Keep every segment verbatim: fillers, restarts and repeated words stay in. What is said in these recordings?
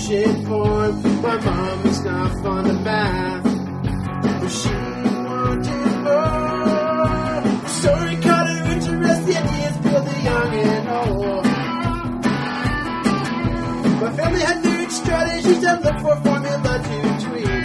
shit porn. My mom is not fond of math, but she wanted more. The story caught her interest, the ideas built the young and old. My family had new strategies that look for formula to tweak.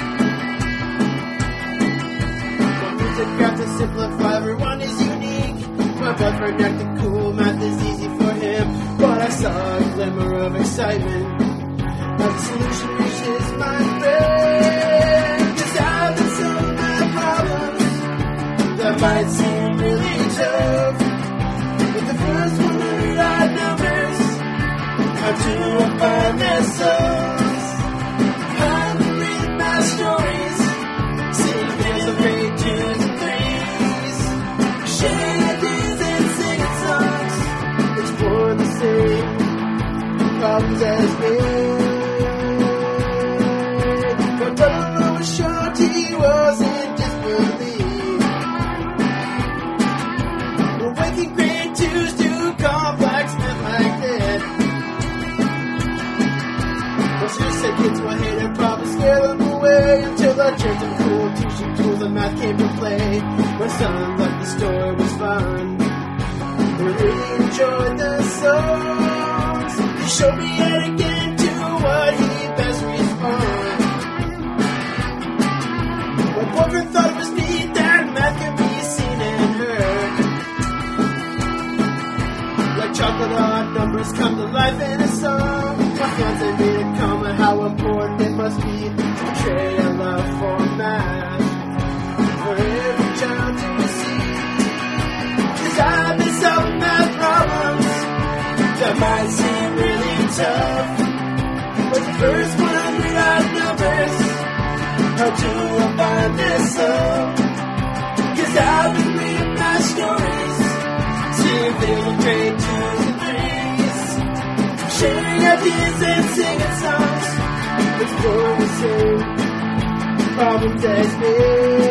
My music got to simplify, everyone is unique. My boyfriend acted cool, math is easy for him, but I saw a glimmer of excitement as the solution reaches my brain. Cause I've been solving my problems that might seem really tough. With the first one hundred odd numbers, how to find their souls. I've been reading my stories, seeing there's a great twos and threes, sharing ideas and singing songs, exploring the same problems as me. But brother was short, he wasn't disbelieved. We're waking grade twos to complex math like that. Well, she said kids will hate her, probably scare them away until I turned them cool teaching tools and math came to play. My son thought the story was fun. We really enjoyed the songs. He showed me how to get into what he best responds. My boyfriend thought it was neat that math could be seen and heard. Like chocolate odd numbers come to life in a song. My fiance made a comment how important it must be to portray a love for math for every child to see. Cause I've been solving math problems that might seem really tough. But the first one hundred odd numbers, how to find this up? Cause I've been reading my stories, seeing things with great twos and threes, sharing ideas and singing songs, exploring the same problems as me.